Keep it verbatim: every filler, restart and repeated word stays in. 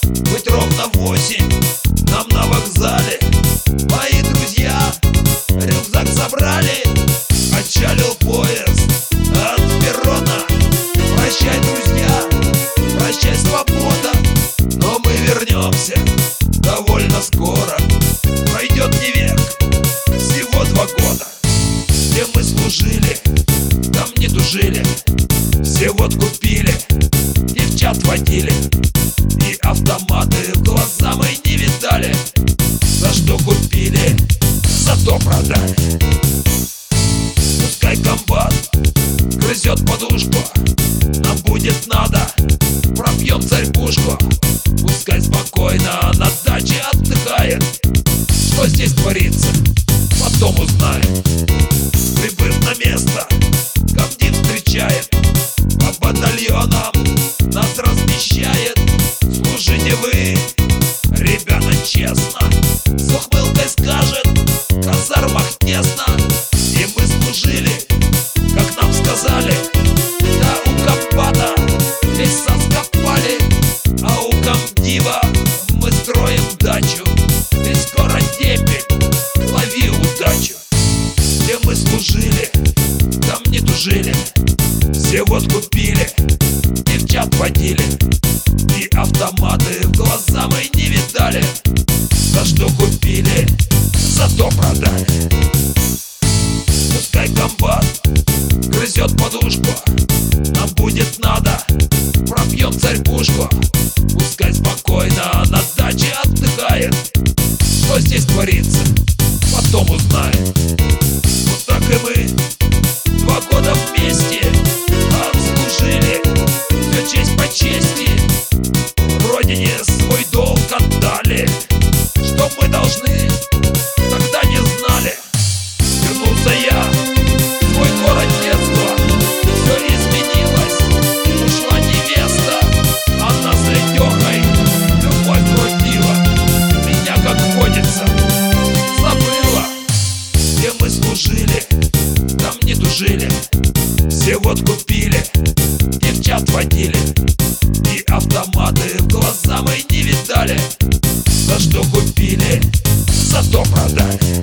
быть ровно в восемь нам на вокзале. Мои друзья рюкзак собрали, отчалил поезд от перрона. Прощай, друзья, прощай, свобода, но мы вернемся довольно скоро. Пройдет не век, всего два года. Где мы служили, там не тужили, все водку пили, девчат водили, и автоматы в глаза мы не видали. За что купили, зато продали. Пускай комбат грызет подушку, нам будет надо, пропьем царь-пушку. Пускай спокойно на даче отдыхает, что здесь творится, потом узнаем. Прибыв на место, комдив встречает, по батальонам нас размещает. Служите вы, ребята, честно, с ухмылкой скажет, в казармах тесно. И мы служили, как нам сказали, да у комбата весь сад скопали, а у комдива мы строим дачу, и скоро дембель, лови удачу. Где мы служили, там не тужили, все водку пили, девчат водили, и автоматы в глаза мы не видали. За что купили, зато продали. Пускай комбат грызет подушку, нам будет надо, пропьем царь-пушку. Пускай спокойно на даче отдыхает, что здесь творится, потом узнаем. Вот так и мы два года вместе отслужили, все честь по чести, родине свой долг отдали. Что мы должны, тогда не знали. Вернулся я в свой город детства, все изменилось, ушла невеста, она с Летехой любовь крутила, меня, как водится, забыла. Где мы служили, там не тужили, все водку пили, девчат водили, и автоматы в глаза мы не видали. За что купили, зато продали.